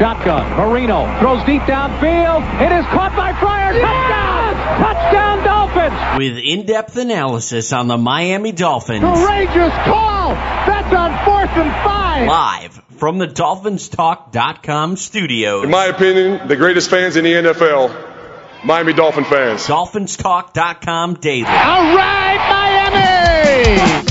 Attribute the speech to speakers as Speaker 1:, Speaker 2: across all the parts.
Speaker 1: Shotgun. Marino throws deep downfield. It is caught by Fryer. Touchdown! Touchdown Dolphins!
Speaker 2: With in-depth analysis on the Miami Dolphins.
Speaker 1: Courageous call! That's on 4th and 5!
Speaker 2: Live from the DolphinsTalk.com studios.
Speaker 3: In my opinion, the greatest fans in the NFL, Miami Dolphin fans.
Speaker 2: DolphinsTalk.com daily.
Speaker 1: All right, Miami!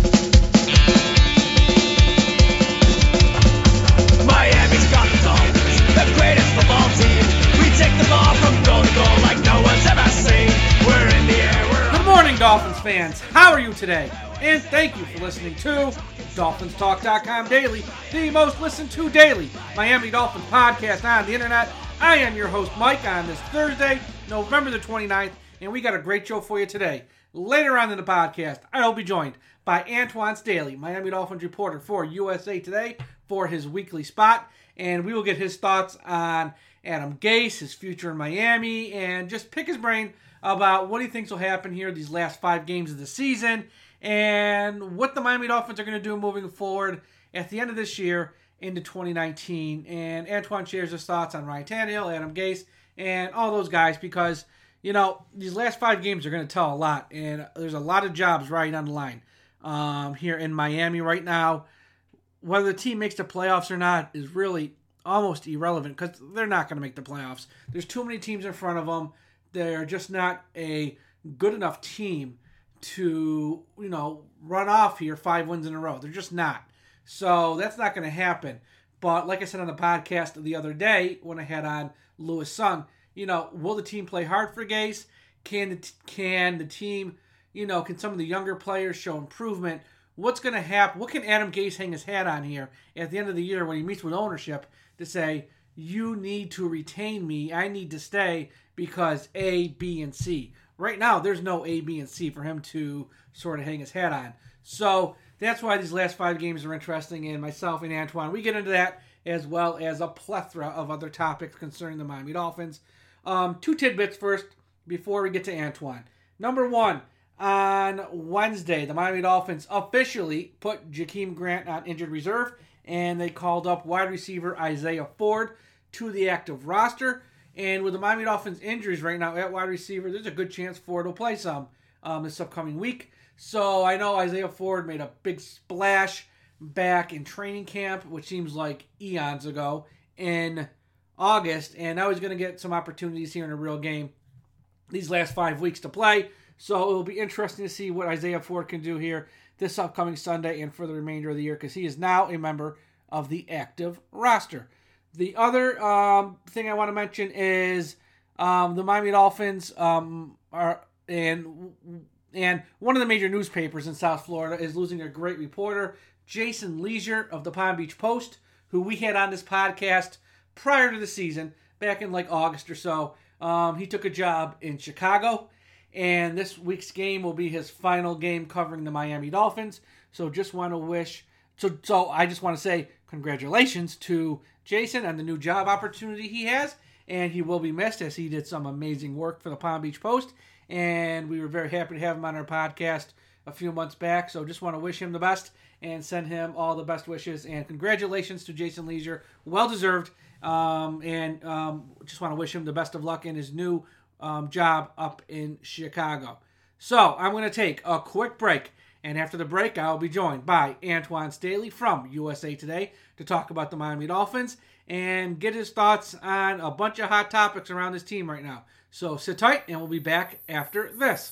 Speaker 4: Miami's got the Dolphins, the greatest football team. We take the ball from goal to goal like no one's ever seen. We're in the air.
Speaker 5: Good morning, Dolphins fans. How are you today? And thank you for listening to DolphinsTalk.com Daily, the most listened to daily Miami Dolphins podcast on the internet. I am your host, Mike, on this Thursday, November the 29th, and we got a great show for you today. Later on in the podcast, I'll be joined by Antoine Staley, Miami Dolphins reporter for USA Today, for his weekly spot, and we will get his thoughts on Adam Gase, his future in Miami, and just pick his brain about what he thinks will happen here these last 5 games of the season, and what the Miami Dolphins are going to do moving forward at the end of this year into 2019. And Antoine shares his thoughts on Ryan Tannehill, Adam Gase, and all those guys because, you know, these last 5 games are going to tell a lot, and there's a lot of jobs right on the line here in Miami right now. Whether the team makes the playoffs or not is really almost irrelevant because they're not going to make the playoffs. There's too many teams in front of them. They're just not a good enough team to, you know, run off here 5 wins in a row. They're just not. So that's not going to happen. But like I said on the podcast the other day when I had on Lewis Sung, you know, will the team play hard for Gase? Can the team, you know, can some of the younger players show improvement? What's going to happen? What can Adam Gase hang his hat on here at the end of the year when he meets with ownership to say, you need to retain me, I need to stay because A, B, and C. Right now, there's no A, B, and C for him to sort of hang his hat on. So that's why these last 5 games are interesting, and myself and Antoine, we get into that as well as a plethora of other topics concerning the Miami Dolphins. 2 tidbits first before we get to Antoine. Number 1, on Wednesday, the Miami Dolphins officially put Jakeem Grant on injured reserve, and they called up wide receiver Isaiah Ford to the active roster. And with the Miami Dolphins injuries right now at wide receiver, there's a good chance Ford will play some this upcoming week. So I know Isaiah Ford made a big splash back in training camp, which seems like eons ago, in August. And now he's going to get some opportunities here in a real game these last 5 weeks to play. So it will be interesting to see what Isaiah Ford can do here this upcoming Sunday and for the remainder of the year because he is now a member of the active roster. The other thing I want to mention is the Miami Dolphins are and one of the major newspapers in South Florida is losing a great reporter, Jason Leisure of the Palm Beach Post, who we had on this podcast prior to the season, back in like August or so. He took a job in Chicago, and this week's game will be his final game covering the Miami Dolphins. So I just want to say congratulations to Jason on the new job opportunity he has, and he will be missed as he did some amazing work for the Palm Beach Post, and we were very happy to have him on our podcast a few months back. So just want to wish him the best and send him all the best wishes, and congratulations to Jason Leisure, well deserved, and just want to wish him the best of luck in his new job up in Chicago. So I'm going to take a quick break, and after the break, I'll be joined by Antoine Staley from USA Today to talk about the Miami Dolphins and get his thoughts on a bunch of hot topics around this team right now. So sit tight, and we'll be back after this.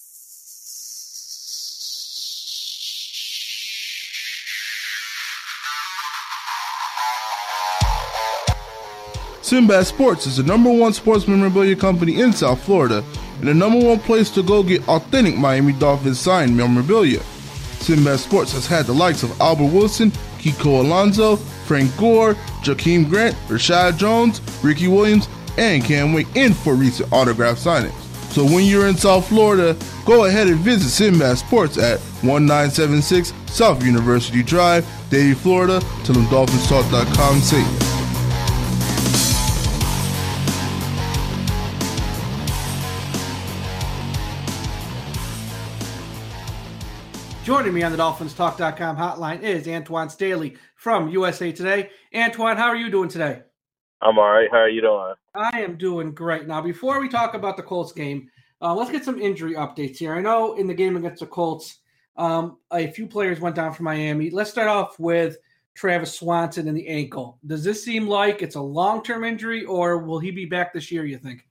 Speaker 6: Sinbad Sports is the #1 sports memorabilia company in South Florida and the #1 place to go get authentic Miami Dolphins signed memorabilia. Sinbad Sports has had the likes of Albert Wilson, Kiko Alonso, Frank Gore, Jakeem Grant, Rashad Jones, Ricky Williams, and Cam Wake in for recent autograph signings. So when you're in South Florida, go ahead and visit Sinbad Sports at 1976 South University Drive, Davie, Florida. Tell them DolphinsTalk.com say it.
Speaker 5: Joining me on the DolphinsTalk.com hotline is Antoine Staley from USA Today. Antoine, how are you doing today?
Speaker 7: I'm all right. How are you doing?
Speaker 5: I am doing great. Now, before we talk about the Colts game, let's get some injury updates here. I know in the game against the Colts, a few players went down for Miami. Let's start off with Travis Swanson and the ankle. Does this seem like it's a long-term injury, or will he be back this year, you think?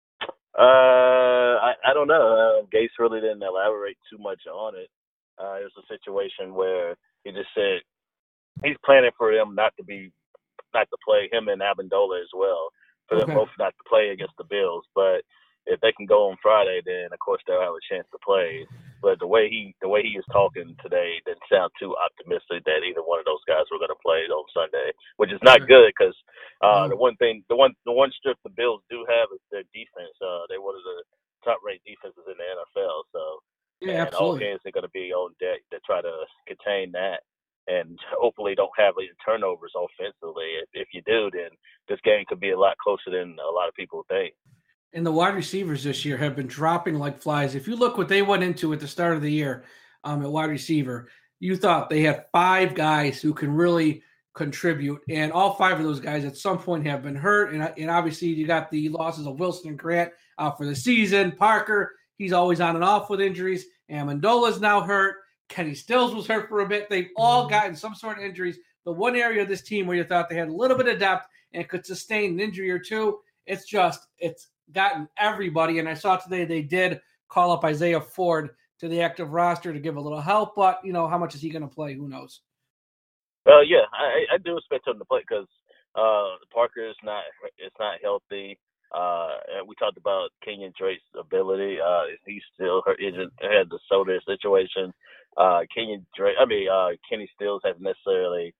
Speaker 7: I don't know. Gase really didn't elaborate too much on it. It was a situation where he just said he's planning for them not to play, him and Amendola as well, for them both not to play against the Bills. But if they can go on Friday, then of course they'll have a chance to play. But the way he is talking today didn't sound too optimistic that either one of those guys were going to play on Sunday, which is not good because the one strip the Bills do have is their defense. They're one of the top-rated defenses in the NFL. So and all hands are going to be on deck to try to contain that. And hopefully don't have any turnovers offensively. If you do, then this game could be a lot closer than a lot of people think.
Speaker 5: And the wide receivers this year have been dropping like flies. If you look what they went into at the start of the year at wide receiver, you thought they had 5 guys who can really contribute. And all 5 of those guys at some point have been hurt. And obviously you got the losses of Wilson and Grant out for the season. Parker, he's always on and off with injuries. Amendola's now hurt. Kenny Stills was hurt for a bit. They've all gotten some sort of injuries. The one area of this team where you thought they had a little bit of depth and could sustain an injury or two, it's gotten everybody. And I saw today they did call up Isaiah Ford to the active roster to give a little help. But, how much is he going to play? Who knows?
Speaker 7: Yeah, I do expect him to play because Parker is not healthy. And we talked about Kenyon Drake's ability. He's still had the shoulder situation. Kenny Stills hasn't necessarily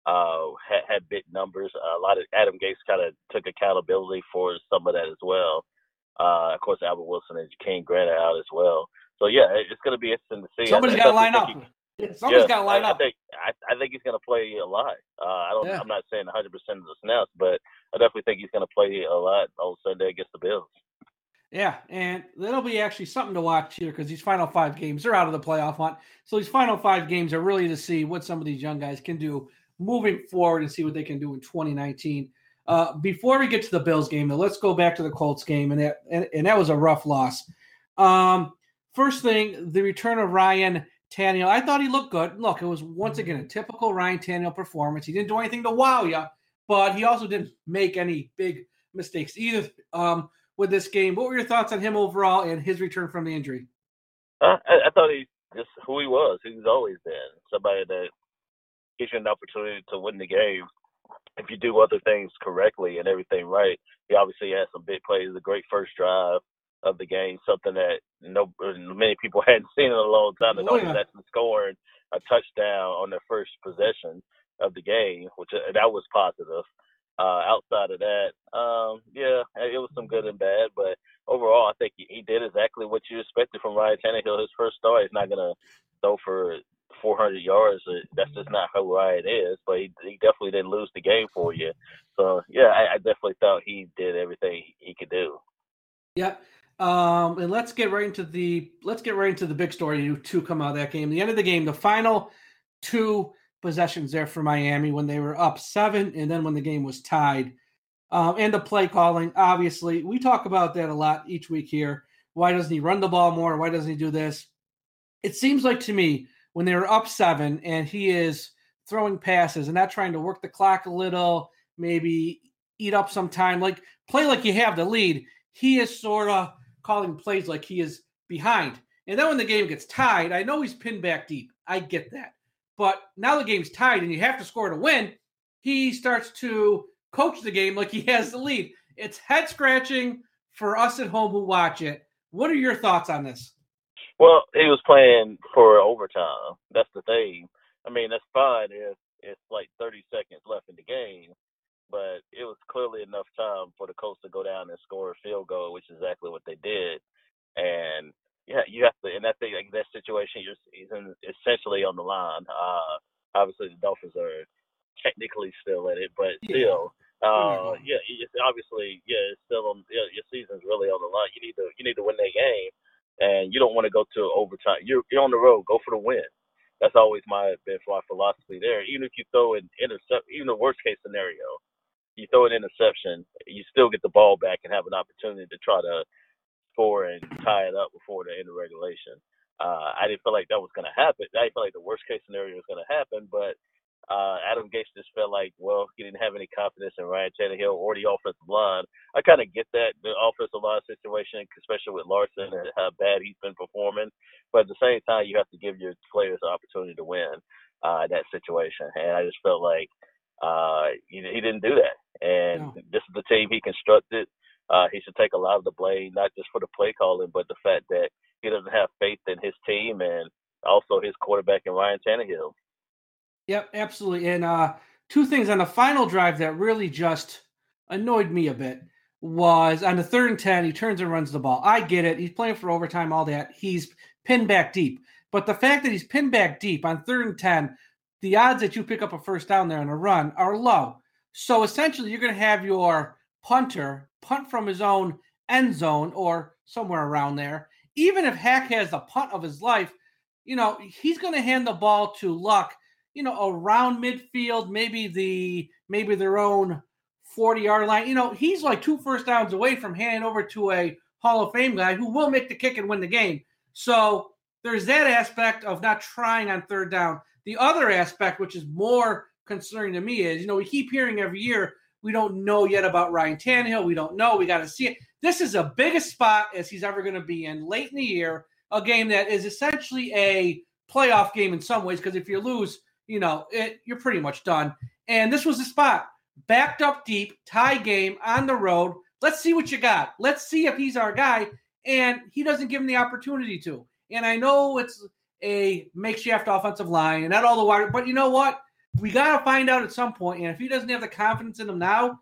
Speaker 7: had big numbers. A lot of Adam Gase kind of took accountability for some of that as well. Of course, Albert Wilson and King Grant are out as well. So yeah, it's going to be interesting to see.
Speaker 5: Somebody's got to line up. Somebody's got to line up.
Speaker 7: I think he's going to play a lot. I'm not saying 100% of the snaps, but I definitely think he's going to play a lot on Sunday against the Bills.
Speaker 5: Yeah, and that'll be actually something to watch here because these final 5 games, they're out of the playoff hunt. So these final 5 games are really to see what some of these young guys can do moving forward and see what they can do in 2019. Before we get to the Bills game, though, let's go back to the Colts game, and that was a rough loss. First thing, the return of Ryan Tannehill. I thought he looked good. Look, it was once again a typical Ryan Tannehill performance. He didn't do anything to wow you, but he also didn't make any big mistakes either with this game. What were your thoughts on him overall and his return from the injury?
Speaker 7: I thought he's just who he was. He's always been somebody that gives you an opportunity to win the game if you do other things correctly and everything right. He obviously had some big plays, a great first drive of the game, something that many people hadn't seen in a long time. That actually scoring a touchdown on their first possession of the game, which that was positive. Outside of that, it was some good and bad, but overall, I think he did exactly what you expected from Ryan Tannehill. His first start, he's not gonna throw for 400 yards. That's just not how Ryan is. But he definitely didn't lose the game for you. So yeah, I definitely thought he did everything he could do.
Speaker 5: Yep. And let's get right into the big story to come out of that game. The end of the game, the final 2 possessions there for Miami when they were up 7 and then when the game was tied. And the play calling, obviously, we talk about that a lot each week here. Why doesn't he run the ball more? Why doesn't he do this? It seems like to me when they were up 7 and he is throwing passes and not trying to work the clock a little, maybe eat up some time, like play like you have the lead, he is sort of calling plays like he is behind. And then when the game gets tied, I know he's pinned back deep. I get that. But now the game's tied and you have to score to win. He starts to coach the game like he has the lead. It's head scratching for us at home who watch it. What are your thoughts on this?
Speaker 7: Well, he was playing for overtime. That's the thing. I mean, that's fine if it's like 30 seconds left in the game, but it was clearly enough time for the Colts to go down and score a field goal, which is exactly what they did. And yeah, you have to, in that thing, like that situation, you're essentially on the line. Obviously, the Dolphins are technically still in it, but still, it's obviously, it's still on. Your season's really on the line. You need to win that game, and you don't want to go to overtime. You're on the road. Go for the win. That's always been my philosophy there. Even if you throw an intercept, even the worst case scenario, you throw an interception, you still get the ball back and have an opportunity to try to score and tie it up before the end of regulation. I didn't feel like that was going to happen. I didn't feel like the worst case scenario was going to happen, but Adam Gase just felt like, well, he didn't have any confidence in Ryan Tannehill or the offensive line. I kind of get that, the offensive line situation, especially with Larson and how bad he's been performing. But at the same time, you have to give your players the opportunity to win that situation. And I just felt like he didn't do that. And This is the team he constructed. He should take a lot of the blame, not just for the play calling, but the fact that he doesn't have faith in his team and also his quarterback in Ryan Tannehill.
Speaker 5: Yep, absolutely. And two things on the final drive that really just annoyed me a bit was on the 3rd and 10, he turns and runs the ball. I get it. He's playing for overtime, all that. He's pinned back deep. But the fact that he's pinned back deep on 3rd and 10, the odds that you pick up a first down there on a run are low. So essentially, you're going to have your punter punt from his own end zone or somewhere around there. Even if Hack has the punt of his life, he's going to hand the ball to Luck, around midfield, maybe their own 40-yard line. He's like 2 first downs away from handing over to a Hall of Fame guy who will make the kick and win the game. So there's that aspect of not trying on 3rd down. The other aspect, which is more concerning to me, is, we keep hearing every year, we don't know yet about Ryan Tannehill. We don't know. We got to see it. This is the biggest spot as he's ever going to be in late in the year, a game that is essentially a playoff game in some ways, because if you lose, you're pretty much done. And this was the spot. Backed up deep, tie game on the road. Let's see what you got. Let's see if he's our guy. And he doesn't give him the opportunity to. And I know it's a makeshift offensive line and not all the wire, but you know what? We got to find out at some point. And if he doesn't have the confidence in him now,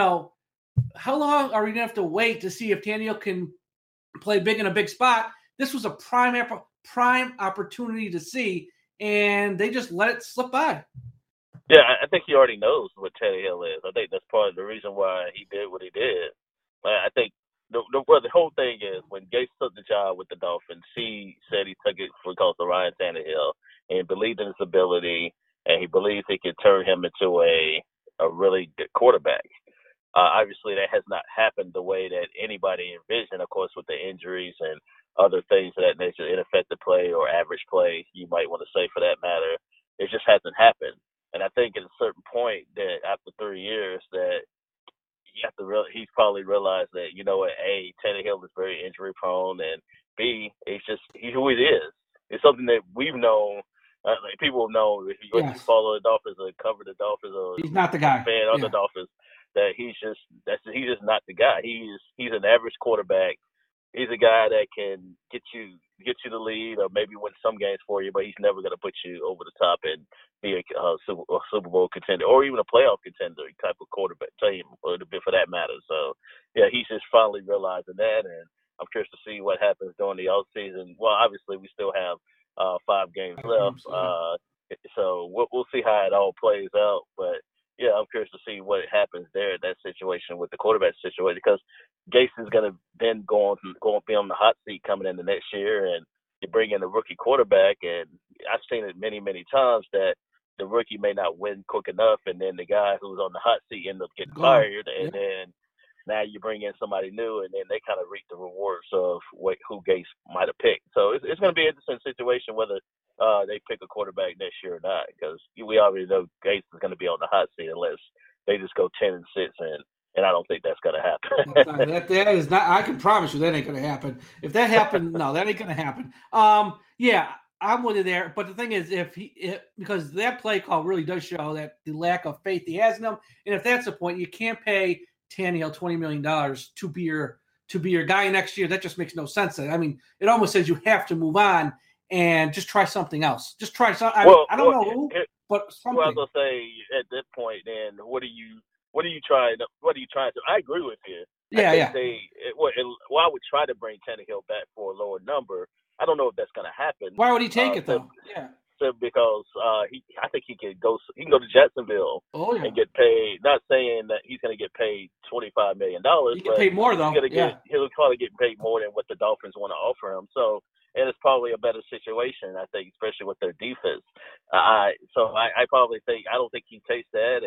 Speaker 5: how long are we going to have to wait to see if Tannehill can play big in a big spot? This was a prime opportunity to see, and they just let it slip by.
Speaker 7: Yeah, I think he already knows what Tannehill is. I think that's part of the reason why he did what he did. I think the whole thing is when Gates took the job with the Dolphins, he said he took it because of Ryan Tannehill and believed in his ability, and he believes he could turn him into a really good quarterback. Obviously, that has not happened the way that anybody envisioned, of course, with the injuries and other things of that nature, ineffective play or average play, you might want to say for that matter. It just hasn't happened. And I think at a certain point that after 3 years that you have to he's probably realized that, A, Tannehill is very injury prone, and B, he's who he is. It's something that we've known. People have known if you follow the Dolphins or cover the Dolphins or
Speaker 5: he's not the guy.
Speaker 7: Fan of the Dolphins, that he's just not the guy. He's an average quarterback. He's a guy that can get you the lead or maybe win some games for you, but he's never going to put you over the top and be a Super Bowl contender or even a playoff contender type of quarterback team, or for that matter. So, yeah, he's just finally realizing that, and I'm curious to see what happens during the offseason. Well, obviously, we still have 5 games left, so we'll see how it all plays out. But yeah, I'm curious to see what happens there in that situation with the quarterback situation, because Gase is going to then go on be on the hot seat coming into next year, and you bring in a rookie quarterback, and I've seen it many, many times that the rookie may not win quick enough, and then the guy who's on the hot seat ends up getting fired, and then now you bring in somebody new, and then they kind of reap the rewards of who Gase might have picked. So it's going to be an interesting situation whether they pick a quarterback next year or not, because we already know Gase is going to be on the hot seat unless they just go 10-6, and I don't think that's going to happen.
Speaker 5: that is not. I can promise you that ain't going to happen. If that happened, no, that ain't going to happen. Yeah, I'm with you there. But the thing is, because that play call really does show that the lack of faith he has in them, and if that's the point, you can't pay Tannehill $20 million to be your guy next year. That just makes no sense. I mean, it almost says you have to move on and just try something else. Just try something. I don't know who, but something.
Speaker 7: Well, I was gonna say at that point, then what are you trying to? I agree with you.
Speaker 5: Yeah.
Speaker 7: I would try to bring Tannehill back for a lower number. I don't know if that's gonna happen.
Speaker 5: Why would he take it though? Yeah.
Speaker 7: So because I think he can go to Jacksonville and get paid. Not saying that he's going to get paid $25 million.
Speaker 5: He can pay more though.
Speaker 7: He'll probably get paid more than what the Dolphins want to offer him. So, and it's probably a better situation, I think, especially with their defense. I probably think I don't think he takes that, and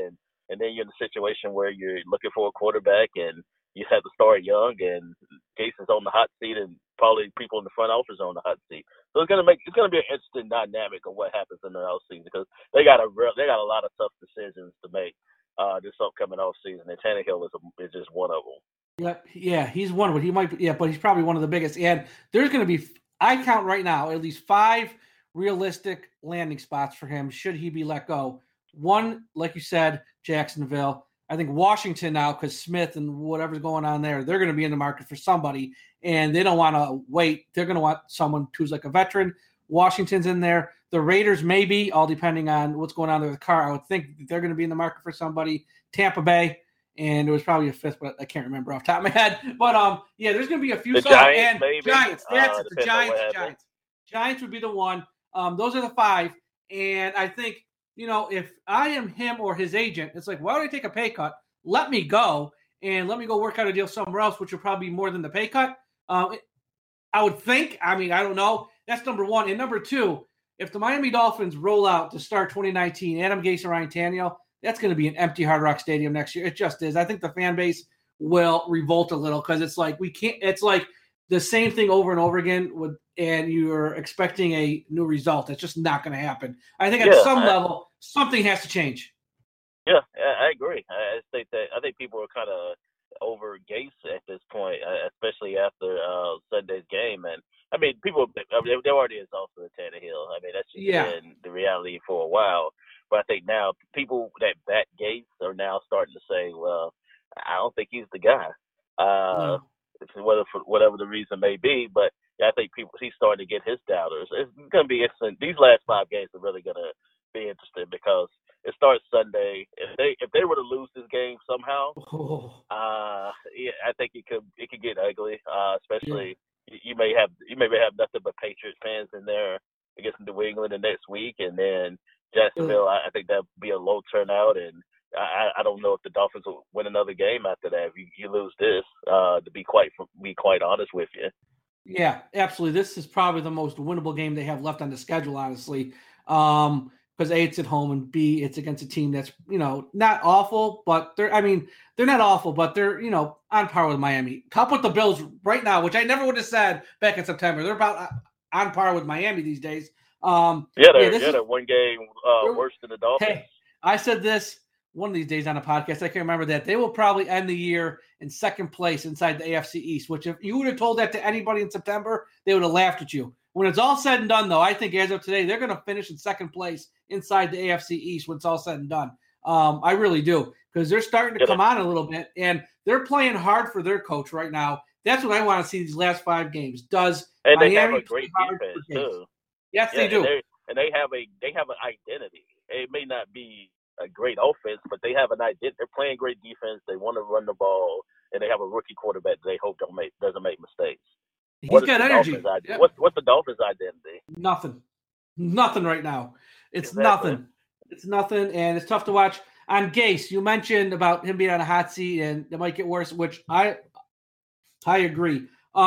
Speaker 7: and then you're in a situation where you're looking for a quarterback and you have to start young, and Gase is on the hot seat, and probably people in the front office are on the hot seat. So it's gonna be an interesting dynamic of what happens in the offseason, because they got a lot of tough decisions to make this upcoming offseason, and Tannehill is just one of them.
Speaker 5: Yep. Yeah, he's one of them. But he's probably one of the biggest. And there's going to be, I count right now, at least 5 realistic landing spots for him should he be let go. One, like you said, Jacksonville. I think Washington now, because Smith and whatever's going on there, they're going to be in the market for somebody, and they don't want to wait. They're going to want someone who's like a veteran. Washington's in there. The Raiders maybe, all depending on what's going on there with Carr. I would think they're going to be in the market for somebody. Tampa Bay. And it was probably a 5th, but I can't remember off the top of my head. But there's going to be a few.
Speaker 7: Giants, maybe.
Speaker 5: Giants. That's it. The Giants. Giants would be the one. Those are the 5. And I think, if I am him or his agent, it's like, why would I take a pay cut? Let me go and let me go work out a deal somewhere else, which will probably be more than the pay cut. I would think. I mean, I don't know. That's number 1. And number 2, if the Miami Dolphins roll out to start 2019, Adam Gase and Ryan Tannehill, that's going to be an empty Hard Rock Stadium next year. It just is. I think the fan base will revolt a little, because it's like it's like the same thing over and over again, and you're expecting a new result. It's just not going to happen. I think at some level, something has to change.
Speaker 7: Yeah, I agree. I think people are kind of over Gase at this point, especially after Sunday's game. And I mean, they're already exhausted with Tannehill. I mean, that's just been the reality for a while. But I think now people that back Gase are now starting to say, well, I don't think he's the guy. For whatever the reason may be. But I think he's starting to get his doubters. It's going to be interesting. These last 5 games are really going to be interesting, because it starts Sunday. If they were to lose this game somehow, I think it could get ugly. Especially you may have nothing but Patriots fans in there against New England the next week, and then Jacksonville. I think that'd be a low turnout, and I don't know if the Dolphins will win another game after that. If you lose this, to be quite honest with you.
Speaker 5: Yeah, absolutely. This is probably the most winnable game they have left on the schedule, honestly. Because A, it's at home, and B, it's against a team that's, not awful, but they're not awful, but they're, on par with Miami. Top with the Bills right now, which I never would have said back in September. They're about on par with Miami these days.
Speaker 7: They're one game worse than the Dolphins.
Speaker 5: Hey, I said this one of these days on a podcast. I can remember that they will probably end the year in 2nd place inside the AFC East, which if you would have told that to anybody in September, they would have laughed at you. When it's all said and done, though, I think as of today, they're going to finish in 2nd place inside the AFC East when it's all said and done. I really do, because they're starting to come on a little bit, and they're playing hard for their coach right now. That's what I want to see these last 5 games. Does
Speaker 7: and
Speaker 5: Miami
Speaker 7: they have a great defense too?
Speaker 5: Yes, they do.
Speaker 7: And they have an identity. It may not be a great offense, but they have an identity. They're playing great defense. They want to run the ball, and they have a rookie quarterback that they hope doesn't make mistakes.
Speaker 5: He's got energy.
Speaker 7: What's the Dolphins' identity?
Speaker 5: Nothing right now. It's nothing. It's nothing, and it's tough to watch. On Gase, you mentioned about him being on a hot seat, and it might get worse, which I agree.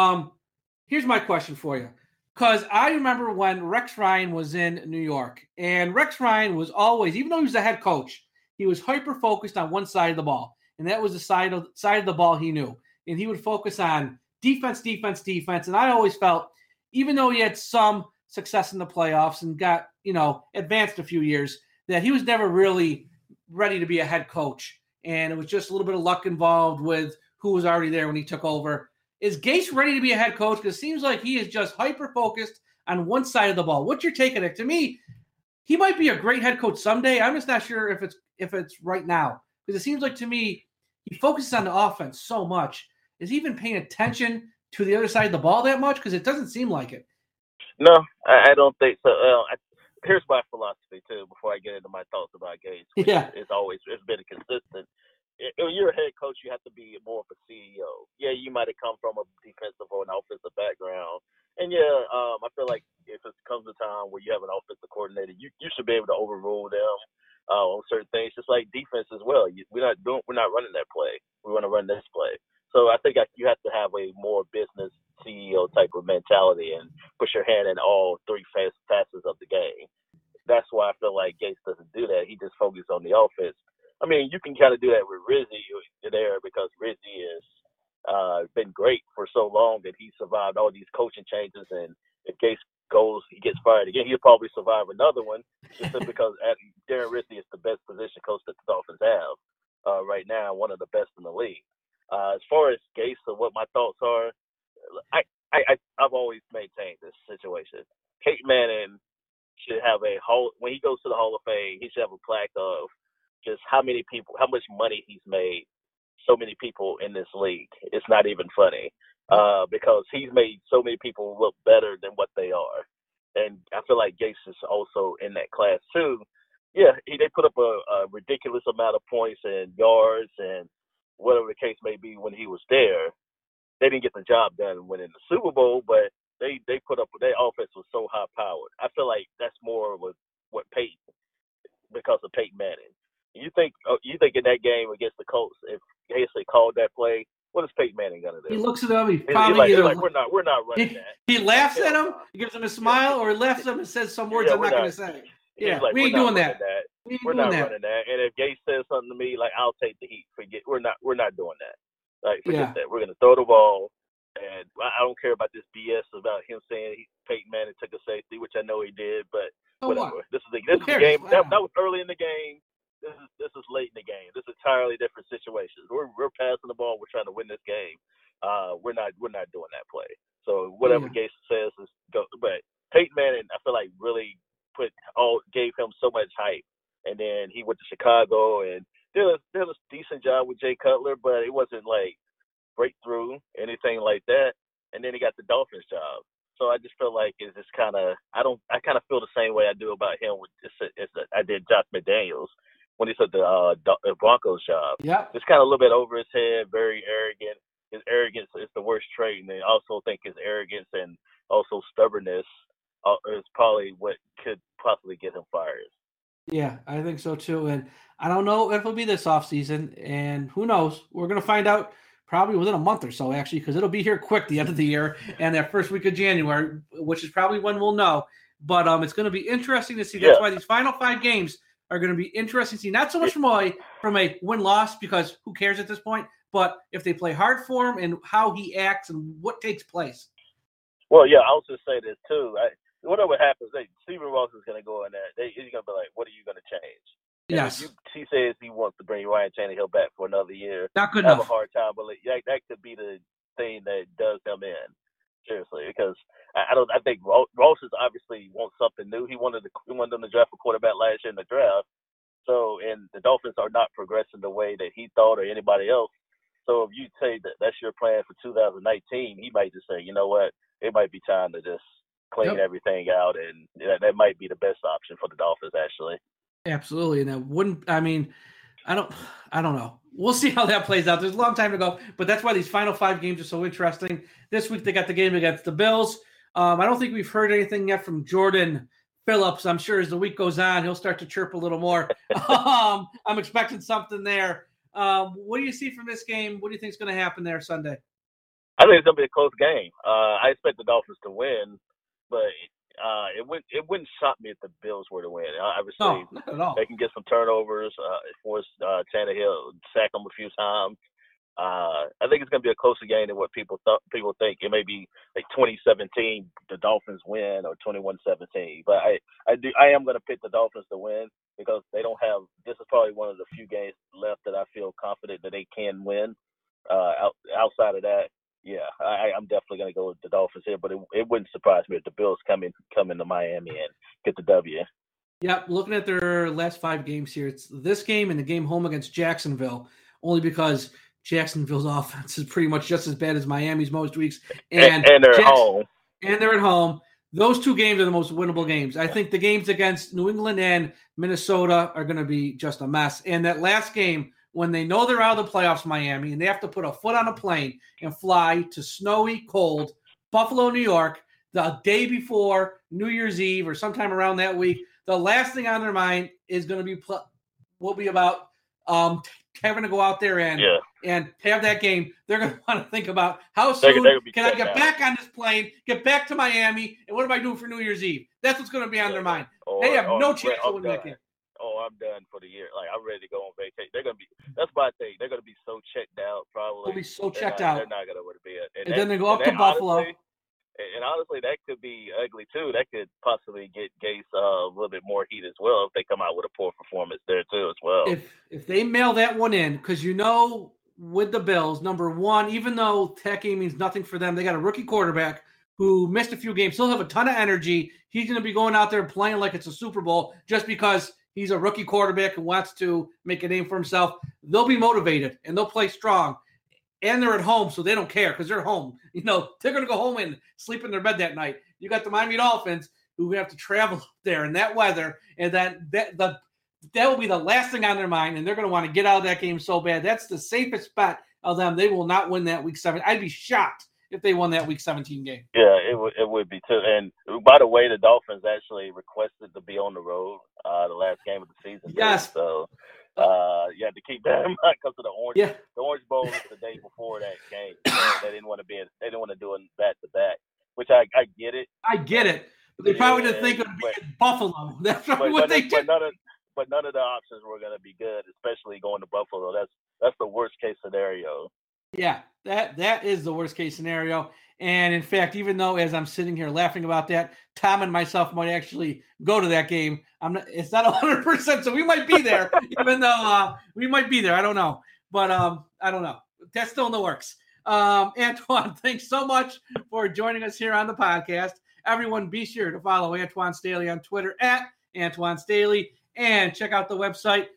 Speaker 5: Here's my question for you. Because I remember when Rex Ryan was in New York, and Rex Ryan was always, even though he was the head coach, he was hyper-focused on one side of the ball, and that was the side of the ball he knew. And he would focus on defense, and I always felt, even though he had some success in the playoffs and got, advanced a few years, that he was never really ready to be a head coach. And it was just a little bit of luck involved with who was already there when he took over. Is Gase ready to be a head coach? Because it seems like he is just hyper-focused on one side of the ball. What's your take on it? To me, he might be a great head coach someday. I'm just not sure if it's right now. Because it seems like, to me, he focuses on the offense so much. Is he even paying attention to the other side of the ball that much? Because it doesn't seem like it.
Speaker 7: No, I don't think so. Here's my philosophy, too, before I get into my thoughts about Gase. It's been consistent. When you're a head coach, you have to be more of a CEO. Yeah, you might have come from a defensive or an offensive background. And I feel like if it comes a time where you have an offensive coordinator, you should be able to overrule them on certain things, just like defense as well. We're not running that play. We want to run this play. So I think you have to have a more business CEO type of mentality and push your hand in all 3 facets of the game. That's why I feel like Gase doesn't do that. He just focuses on the offense. I mean, you can kind of do that with Rizzy there because Rizzy has been great for so long that he survived all these coaching changes. And if Gase he gets fired again, he'll probably survive another one just because Darren Rizzy is the best position coach that the Dolphins have right now, one of the best in the league. As far as Gase and what my thoughts are, I've always maintained this situation. Peyton Manning should have when he goes to the Hall of Fame, he should have a plaque of just how much money he's made so many people in this league. It's not even funny because he's made so many people look better than what they are. And I feel like Gase is also in that class too. Yeah, they put up a ridiculous amount of points and yards and whatever the case may be when he was there. They didn't get the job done winning the Super Bowl, but they put up their offense was so high powered. I feel like that's more with what Peyton, because of Peyton Manning. You think in that game against the Colts, if Gase called that play, what is Peyton Manning gonna do?
Speaker 5: He looks at him.
Speaker 7: He's like, we're not running that.
Speaker 5: He laughs at him. He gives him a smile, or he laughs at him and says some words I'm not going to say. Yeah,
Speaker 7: like,
Speaker 5: we ain't doing that.
Speaker 7: We're not running that. And if Gase says something to me, like, I'll take the heat. We're not doing that. Like, forget that. We're gonna throw the ball, and I don't care about this BS about him saying Peyton Manning took a safety, which I know he did, but whatever. What? This is the game. That was early in the game. This is late in the game. This is entirely different situations. We're passing the ball. We're trying to win this game. We're not doing that play. So whatever Gase says is go. But Peyton Manning, I feel like really gave him so much hype, and then he went to Chicago and did a decent job with Jay Cutler, but it wasn't like breakthrough anything like that. And then he got the Dolphins job. So I just feel like it's just kind of I kind of feel the same way I do about him with I did Josh McDaniels when he took the Broncos job.
Speaker 5: Yeah,
Speaker 7: it's kind of a little bit over his head, very arrogant. His arrogance is the worst trait, and I also think his arrogance and also stubbornness is probably what could possibly get him fired.
Speaker 5: Yeah, I think so too. And I don't know if it'll be this offseason, and who knows? We're going to find out probably within a month or so, actually, because it'll be here quick the end of the year and that first week of January, which is probably when we'll know. But it's going to be interesting to see. That's why these final 5 games are going to be interesting to see. Not so much from a win-loss, because who cares at this point, but if they play hard for him and how he acts and what takes place.
Speaker 7: Well, yeah, I'll just say this too. Whatever happens, Stephen Ross is going to go in there. He's going to be like, what are you going to change?
Speaker 5: Yes.
Speaker 7: He says he wants to bring Ryan Tannehill back for another year.
Speaker 5: Not good
Speaker 7: enough.
Speaker 5: enough.
Speaker 7: Have a hard time, but that could be the thing that does him in. Seriously, because I think Ross is obviously wants something new. He wanted them to draft a quarterback last year in the draft. So, and the Dolphins are not progressing the way that he thought or anybody else. So if you say that that's your plan for 2019, he might just say, you know what, it might be time to just clean everything out, and that might be the best option for the Dolphins, actually.
Speaker 5: Absolutely, and that wouldn't. I mean, I don't know. We'll see how that plays out. There's a long time to go, but that's why these final 5 games are so interesting. This week they got the game against the Bills. I don't think we've heard anything yet from Jordan Phillips. I'm sure as the week goes on, he'll start to chirp a little more. I'm expecting something there. What do you see from this game? What do you think is going to happen there Sunday?
Speaker 7: I think it's going to be a close game. I expect the Dolphins to win, but it wouldn't shock me if the Bills were to win. Obviously,
Speaker 5: no, not at all.
Speaker 7: They can get some turnovers, force Tannehill, sack them a few times. I think it's going to be a closer game than what people think. It may be like 2017, the Dolphins win, or 21-17. But I am going to pick the Dolphins to win because they don't have. This is probably one of the few games left that I feel confident that they can win. Outside of that, yeah, I'm definitely going to go with the Dolphins here. But it wouldn't surprise me if the Bills come into Miami and get the W.
Speaker 5: Yep, looking at their last 5 games here, it's this game and the game home against Jacksonville, only because Jacksonville's offense is pretty much just as bad as Miami's most weeks. And
Speaker 7: they're at home.
Speaker 5: And they're at home. Those 2 games are the most winnable games. I think the games against New England and Minnesota are going to be just a mess. And that last game, when they know they're out of the playoffs, Miami, and they have to put a foot on a plane and fly to snowy, cold Buffalo, New York, the day before New Year's Eve or sometime around that week, the last thing on their mind is going to be about having to go out there and have that game. They're going to want to think about how soon can I get back on this plane, get back to Miami, and what am I doing for New Year's Eve? That's what's going to be on their mind. They have no chance to win that game.
Speaker 7: oh, I'm done for the year. Like, I'm ready to go on vacation. That's my thing. They're gonna be so checked out. Probably.
Speaker 5: They'll be so checked out.
Speaker 7: They're not gonna want to be it.
Speaker 5: And then they go up to Buffalo.
Speaker 7: Honestly, that could be ugly too. That could possibly get Gase a little bit more heat as well if they come out with a poor performance there too as well.
Speaker 5: If they mail that one in, because with the Bills, number one, even though tech game means nothing for them, they got a rookie quarterback who missed a few games, still have a ton of energy. He's going to be going out there playing like it's a Super Bowl just because he's a rookie quarterback and wants to make a name for himself. They'll be motivated and they'll play strong. And they're at home, so they don't care because they're home. They're going to go home and sleep in their bed that night. You got the Miami Dolphins who have to travel there in that weather, and that will be the last thing on their mind, and they're going to want to get out of that game so bad. That's the safest bet of them. They will not win that Week 7. I'd be shocked if they won that Week 17 game.
Speaker 7: Yeah, it would be too. And by the way, the Dolphins actually requested to be on the road the last game of the season.
Speaker 5: Yes.
Speaker 7: So you have to keep that in mind because of the Orange. Yeah. The Orange Bowl was the day before that game. They didn't want to They didn't want to do it back to back, which I get it.
Speaker 5: I get it, but they probably didn't think it would be in Buffalo. That's what they did.
Speaker 7: But none of the options were going to be good, especially going to Buffalo. That's the worst case scenario. Yeah,
Speaker 5: that is the worst case scenario. And in fact, even though as I'm sitting here laughing about that, Tom and myself might actually go to that game. It's not 100%, so we might be there, even though we might be there. I don't know. But I don't know. That's still in the works. Antoine, thanks so much for joining us here on the podcast. Everyone, be sure to follow Antoine Staley on Twitter at Antoine Staley, and check out the website,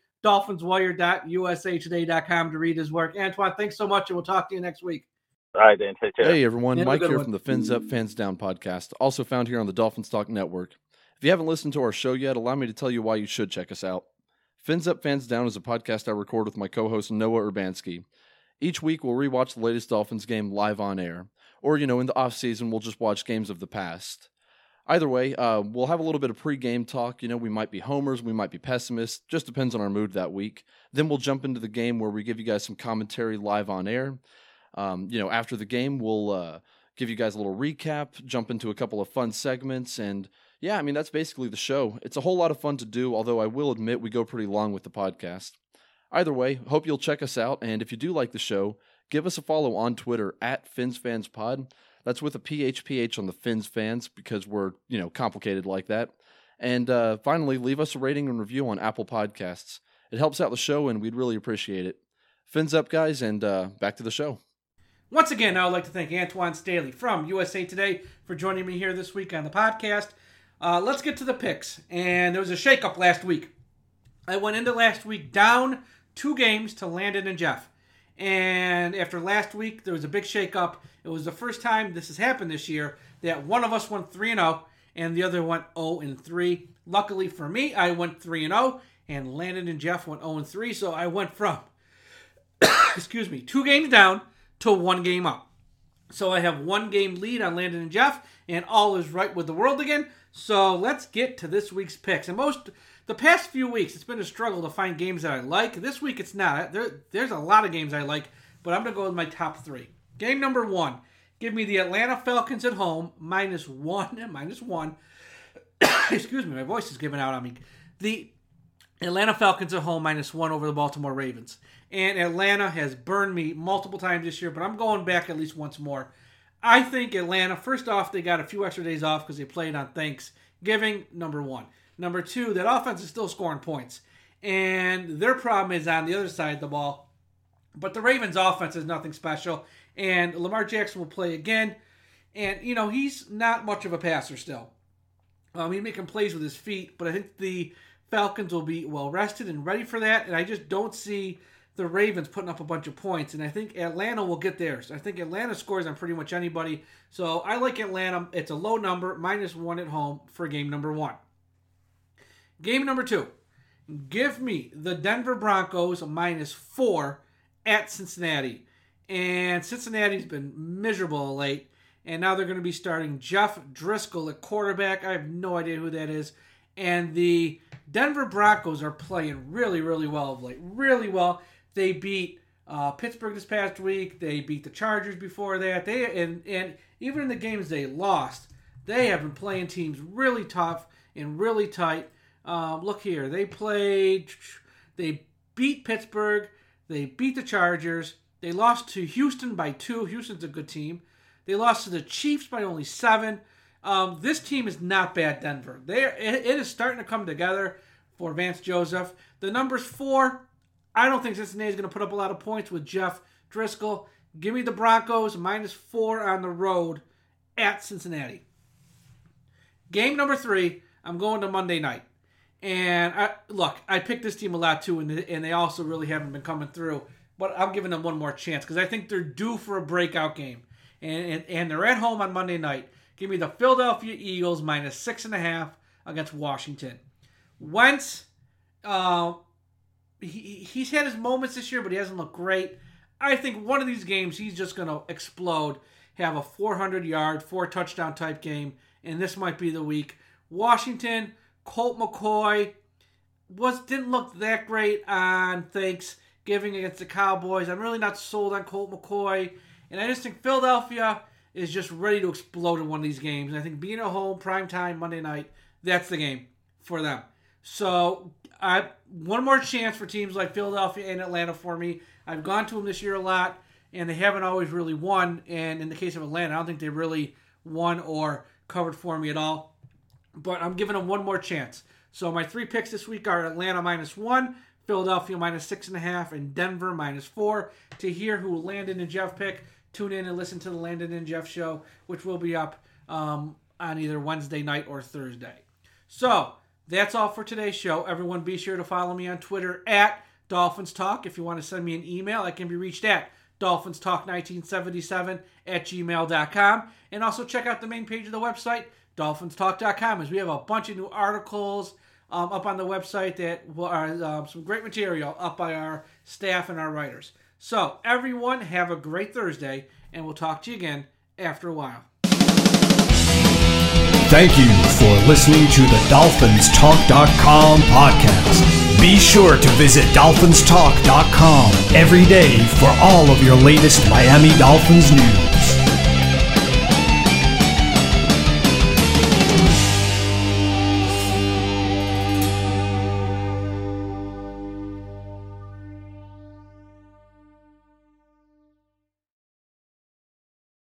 Speaker 5: dolphinswire.usatoday.com to read his work. Antoine, thanks so much, and we'll talk to you next week.
Speaker 7: All right, then. Take care.
Speaker 8: Hey, everyone. Mike here from the Fins Up, Fans Down podcast, also found here on the Dolphins Talk Network. If you haven't listened to our show yet, allow me to tell you why you should check us out. Fins Up, Fans Down is a podcast I record with my co-host Noah Urbanski. Each week, we'll rewatch the latest Dolphins game live on air. Or, in the off-season, we'll just watch games of the past. Either way, we'll have a little bit of pre-game talk. We might be homers, we might be pessimists. Just depends on our mood that week. Then we'll jump into the game where we give you guys some commentary live on air. After the game, we'll give you guys a little recap, jump into a couple of fun segments, and yeah, that's basically the show. It's a whole lot of fun to do, although I will admit we go pretty long with the podcast. Either way, hope you'll check us out, and if you do like the show, give us a follow on Twitter at FinsFansPod. That's with a PHPH on the Fins Fans because we're, complicated like that. And finally, leave us a rating and review on Apple Podcasts. It helps out the show, and we'd really appreciate it. Fins up, guys, and back to the show.
Speaker 5: Once again, I would like to thank Antoine Staley from USA Today for joining me here this week on the podcast. Let's get to the picks. And there was a shakeup last week. I went into last week down 2 games to Landon and Jeff. And after last week, there was a big shakeup. It was the first time this has happened this year that one of us went 3-0 and the other went 0-3. Luckily for me, I went 3-0 and Landon and Jeff went 0-3. So I went from, 2 games down to 1 game up. So I have 1 game lead on Landon and Jeff, and all is right with the world again. So let's get to this week's picks. And the past few weeks, it's been a struggle to find games that I like. This week, it's not. There's a lot of games I like, but I'm going to go with my top 3. Game number 1, give me the Atlanta Falcons at home, -1. Excuse me, my voice is giving out on me. The Atlanta Falcons at home, -1 over the Baltimore Ravens. And Atlanta has burned me multiple times this year, but I'm going back at least once more. I think Atlanta, first off, they got a few extra days off because they played on Thanksgiving, number 1. Number 2, that offense is still scoring points. And their problem is on the other side of the ball. But the Ravens' offense is nothing special. And Lamar Jackson will play again. And, he's not much of a passer still. He's making plays with his feet, but I think the Falcons will be well-rested and ready for that. And I just don't see the Ravens putting up a bunch of points. And I think Atlanta will get theirs. I think Atlanta scores on pretty much anybody. So I like Atlanta. It's a low number, -1 at home for game number 1. Game number 2, give me the Denver Broncos -4 at Cincinnati. And Cincinnati's been miserable late. And now they're going to be starting Jeff Driscoll at quarterback. I have no idea who that is. And the Denver Broncos are playing really, really well of late. Really well. They beat Pittsburgh this past week. They beat the Chargers before that. And even in the games they lost, they have been playing teams really tough and really tight. Look here. They beat Pittsburgh. They beat the Chargers. They lost to Houston by 2. Houston's a good team. They lost to the Chiefs by only 7. This team is not bad, Denver. It is starting to come together for Vance Joseph. The number's 4. I don't think Cincinnati is going to put up a lot of points with Jeff Driscoll. Give me the Broncos -4 on the road at Cincinnati. Game number 3, I'm going to Monday night. And I picked this team a lot too, and they also really haven't been coming through. But I'm giving them one more chance because I think they're due for a breakout game. And they're at home on Monday night. Give me the Philadelphia Eagles -6.5 against Washington. Wentz, he's had his moments this year, but he hasn't looked great. I think one of these games he's just going to explode, have a 400-yard, 4-touchdown type game, and this might be the week. Washington, Colt McCoy didn't look that great on Thanksgiving against the Cowboys. I'm really not sold on Colt McCoy, and I just think Philadelphia is just ready to explode in one of these games. And I think being at home, primetime, Monday night, that's the game for them. So one more chance for teams like Philadelphia and Atlanta for me. I've gone to them this year a lot, and they haven't always really won. And in the case of Atlanta, I don't think they really won or covered for me at all. But I'm giving them one more chance. So my 3 picks this week are Atlanta -1, Philadelphia -6.5, and Denver -4. To hear who Landon and Jeff pick, tune in and listen to the Landon and Jeff show, which will be up on either Wednesday night or Thursday. So that's all for today's show. Everyone be sure to follow me on Twitter at Dolphins Talk. If you want to send me an email, I can be reached at dolphinstalk1977@gmail.com. And also check out the main page of the website, dolphinstalk.com, as we have a bunch of new articles up on the website that are some great material up by our staff and our writers. So everyone have a great Thursday, and we'll talk to you again after a while.
Speaker 9: Thank you for listening to the DolphinsTalk.com podcast. Be sure to visit DolphinsTalk.com every day for all of your latest Miami Dolphins news.